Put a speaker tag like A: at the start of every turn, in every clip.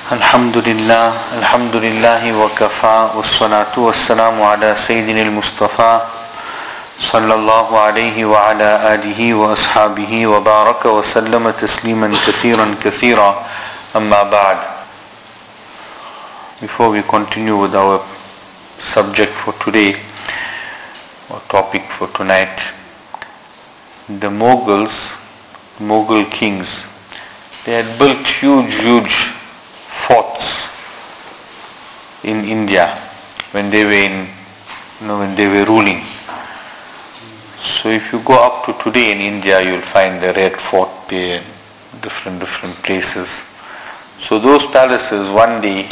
A: Alhamdulillah, Alhamdulillahi wa kafa, wassalatu wassalamu ala Sayyidina al-Mustafa sallallahu alayhi wa ala alihi wa ashabihi wa baraka wa sallama tasliman kathiran kathira, amma ba'd. Before we continue with our subject for today, or topic for tonight, the Mughal kings, they had built huge forts in India when they were ruling. So if you go up to today in India, you'll find the Red Fort there and different places. So those palaces, one day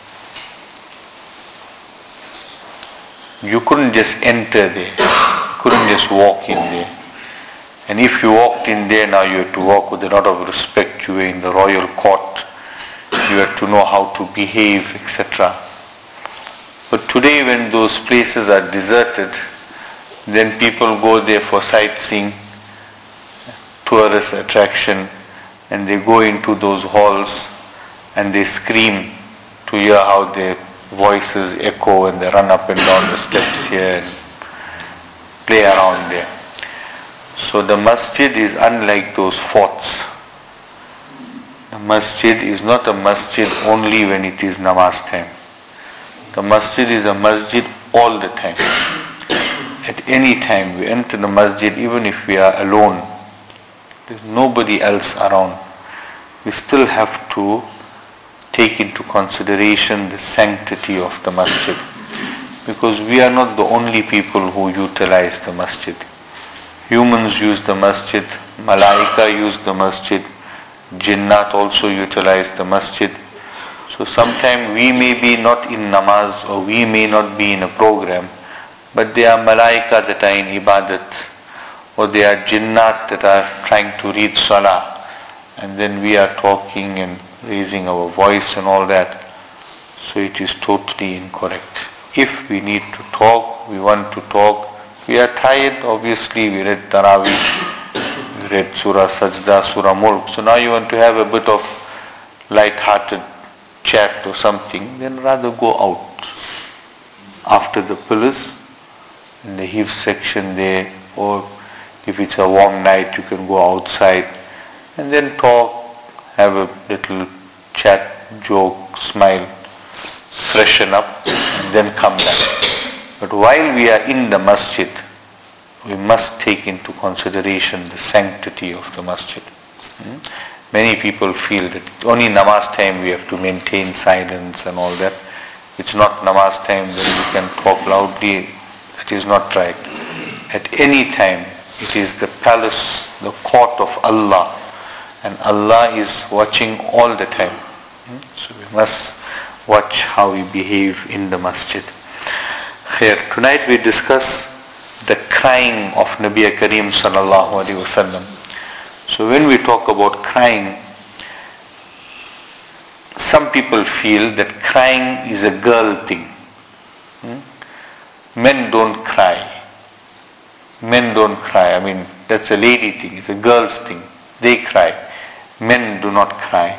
A: you couldn't just enter there, you couldn't just walk in there. And if you walked in there, now you had to walk with a lot of respect. You were in the royal court. You had to know how to behave, etc. But today when those places are deserted, then people go there for sightseeing, tourist attraction, and they go into those halls and they scream to hear how their voices echo, and they run up and down the steps here and play around there. So the masjid is unlike those forts. The masjid is not a masjid only when it is namaz time. The masjid is a masjid all the time. At any time we enter the masjid, even if we are alone, there's nobody else around, we still have to take into consideration the sanctity of the masjid, because we are not the only people who utilize the masjid. Humans use the masjid, malaika use the masjid, jinnat also utilize the masjid. So sometime we may be not in namaz, or we may not be in a program, but there are malaika that are in ibadat, or there are jinnat that are trying to read salah, and then we are talking and raising our voice and all that. So it is totally incorrect. If we need to talk, we want to talk, we are tired, obviously we read Taraweeh, we read Surah Sajda, Surah Mulk, so now you want to have a bit of light-hearted chat or something, then rather go out after the pillars in the Hifz section there, or if it's a warm night you can go outside and then talk, have a little chat, joke, smile, freshen up and then come back. But while we are in the masjid, we must take into consideration the sanctity of the masjid. Many people feel that only namaz time we have to maintain silence and all that. It's not namaz time, then we can talk loudly. That is not right. At any time, it is the palace, the court of Allah, and Allah is watching all the time. So we must watch how we behave in the masjid. Here, tonight we discuss the crying of Nabi Kareem sallallahu alaihi wasallam. So when we talk about crying, some people feel that crying is a girl thing. Men don't cry. Men don't cry. I mean, that's a lady thing. It's a girl's thing. They cry. Men do not cry.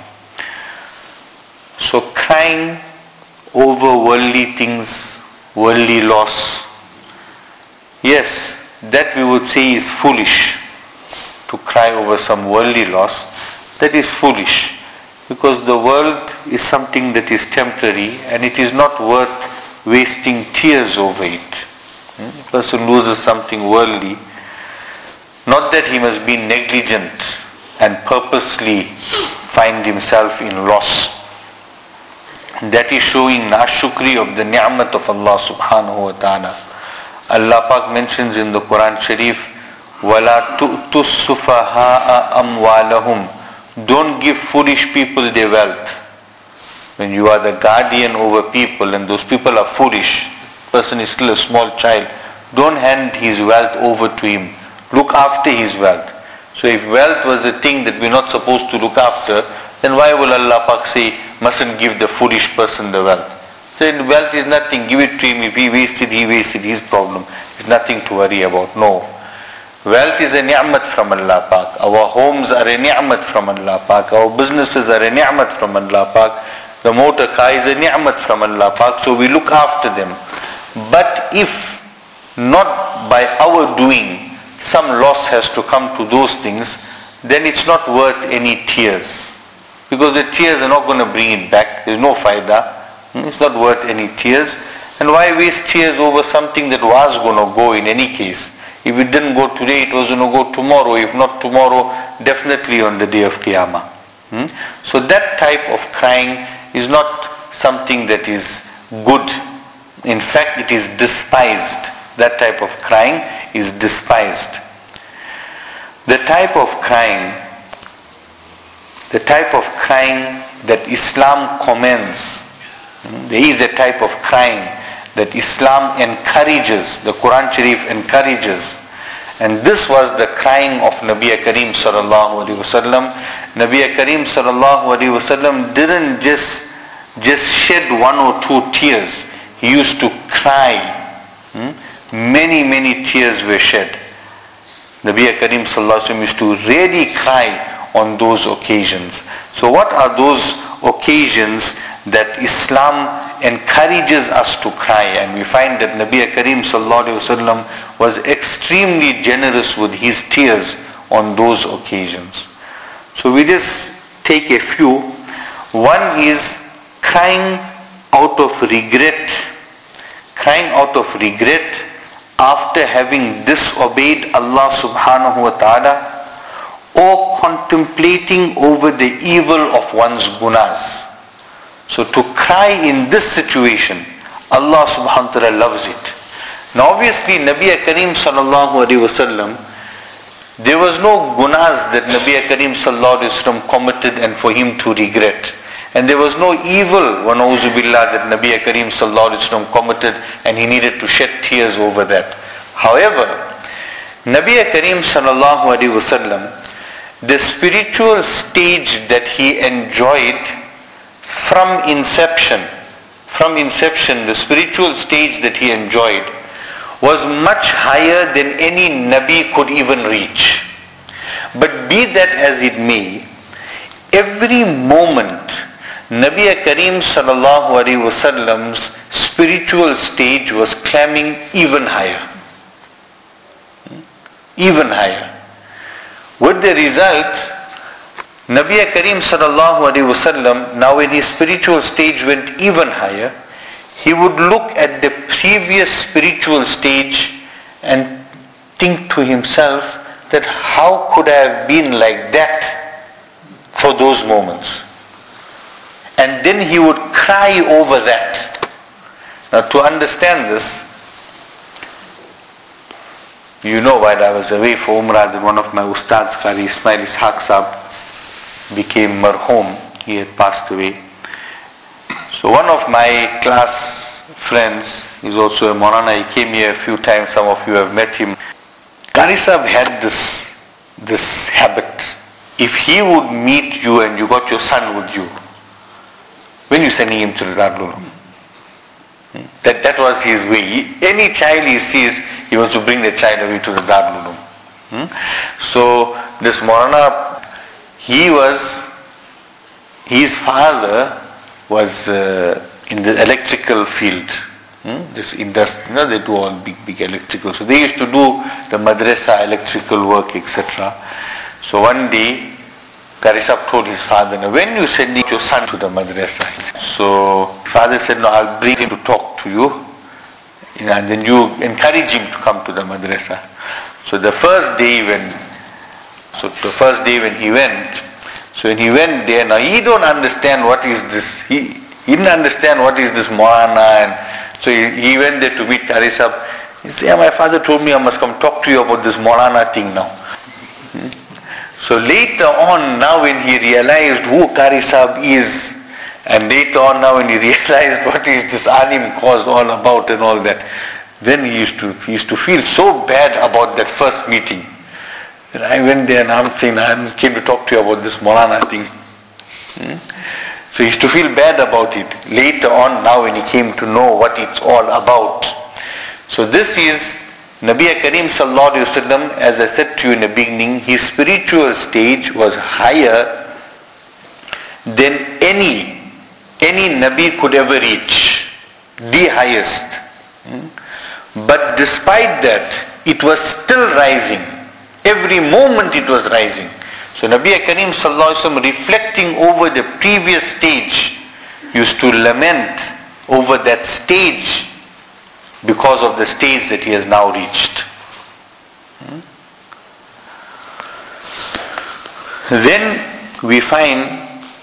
A: So crying over worldly things, worldly loss, yes, that we would say is foolish. To cry over some worldly loss, that is foolish, because the world is something that is temporary and it is not worth wasting tears over it. A person loses something worldly, not that he must be negligent and purposely find himself in loss. That is showing nashukri of the ni'mat of Allah subhanahu wa ta'ala. Allah Pak mentions in the Quran Sharif, وَلَا تُؤْتُوا السُّفَهَاءَ أَمْوَالَهُمْ. Don't give foolish people their wealth. When you are the guardian over people and those people are foolish, the person is still a small child, don't hand his wealth over to him. Look after his wealth. So if wealth was the thing that we're not supposed to look after, then why will Allah Pak say, mustn't give the foolish person the wealth? Then wealth is nothing, give it to him. If he wasted, his problem. It's nothing to worry about. No. Wealth is a ni'mat from Allah Pak. Our homes are a ni'mat from Allah Pak. Our businesses are a ni'mat from Allah Pak. The motor car is a ni'mat from Allah Pak, so we look after them. But if not by our doing, some loss has to come to those things, then it's not worth any tears. Because the tears are not going to bring it back. There's no faida. It's not worth any tears. And why waste tears over something that was going to go in any case? If it didn't go today, it was going to go tomorrow. If not tomorrow, definitely on the day of Qiyamah. So that type of crying is not something that is good. In fact, it is despised. That type of crying is despised. The type of crying that Islam commends, there is a type of crying that Islam encourages, the Quran Sharif encourages. And this was the crying of Nabi Kareem sallallahu alaihi wasallam. Nabi Kareem sallallahu alaihi wasallam didn't just shed one or two tears. He used to cry. Many tears were shed. Nabi Kareem sallallahu alaihi wasallam used to really cry on those occasions. So what are those occasions that Islam encourages us to cry? And we find that Nabi Kareem sallallahu alaihi wasallam was extremely generous with his tears on those occasions. So we just take a few. One is crying out of regret. Crying out of regret after having disobeyed Allah subhanahu wa ta'ala, or contemplating over the evil of one's gunas. So to cry in this situation, Allah subhanahu wa ta'ala loves it. Now obviously Nabi Kareem sallallahu alaihi wasallam, there was no gunas that Nabi Kareem sallallahu alaihi wasallam committed and for him to regret. And there was no evil, wa na'uzu billah, that Nabi Kareem sallallahu alaihi wasallam committed and he needed to shed tears over that. However, Nabi Kareem sallallahu alaihi wasallam, the spiritual stage that he enjoyed from inception, the spiritual stage that he enjoyed was much higher than any Nabi could even reach. But be that as it may, every moment Nabi Kareem sallallahu alaihi wasallam's spiritual stage was climbing even higher. Even higher. With the result, Nabi Kareem sallallahu alaihi wasallam, now when his spiritual stage went even higher, he would look at the previous spiritual stage and think to himself that how could I have been like that for those moments? And then he would cry over that. Now to understand this, you know, while I was away for Umrah, that one of my ustads, Qari Ismail Ishaq Sahab, became marhum. He had passed away. So one of my class friends, he's also a Maulana, he came here a few times, some of you have met him. Qari Sahab had this habit. If he would meet you and you got your son with you, when you're sending him to the Darul Uloom, that was his way. Any child he sees, he wants to bring the child away to the Darul Uloom. So this Maulana, his father was in the electrical field. This industry, they do all big electrical. So they used to do the madrasa electrical work, etc. So one day, Qari Sahab told his father, now when you send your son to the madrasa? So father said, no, I'll bring him to talk to you. And then you encourage him to come to the madrasa. So the first day when he went, so when he went there, now he don't understand what is this. He didn't understand what is this Maulana, and so he went there to meet Qari Sahab. He said, yeah, my father told me I must come talk to you about this Maulana thing now. So later on, now when he realized who Qari Sahab is, and later on now when he realized what is this alim cause all about and all that, then he used to feel so bad about that first meeting. And I went there and I'm saying, I came to talk to you about this Maulana thing. So he used to feel bad about it. Later on, now when he came to know what it's all about. So this is Nabi Kareem sallallahu alaihi wasallam, as I said to you in the beginning, his spiritual stage was higher than any any Nabi could ever reach, the highest. But despite that, it was still rising. Every moment it was rising. So Nabi Kareem Sallallahu Alaihi Wasallam, reflecting over the previous stage, used to lament over that stage because of the stage that he has now reached. Then we find,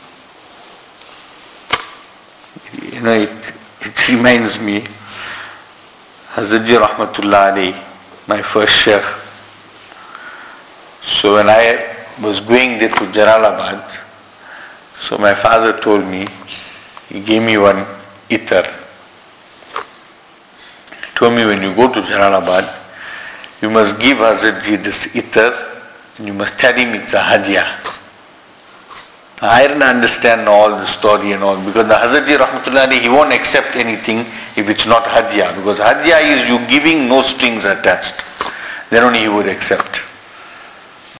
A: it reminds me, Hazrat Ji Rahmatullah Alayhi, my first Shaykh. So when I was going there to Jalalabad, so my father told me, he gave me one itar. He told me, when you go to Jalalabad, you must give Hazrat Ji this itar, and you must tell him it's a hadiyah. I didn't understand all the story and all, because the Hazrat Ji Rahmatullah Alayhi, he won't accept anything if it's not hadiyah, because hadiyah is you giving no strings attached. Then only he would accept.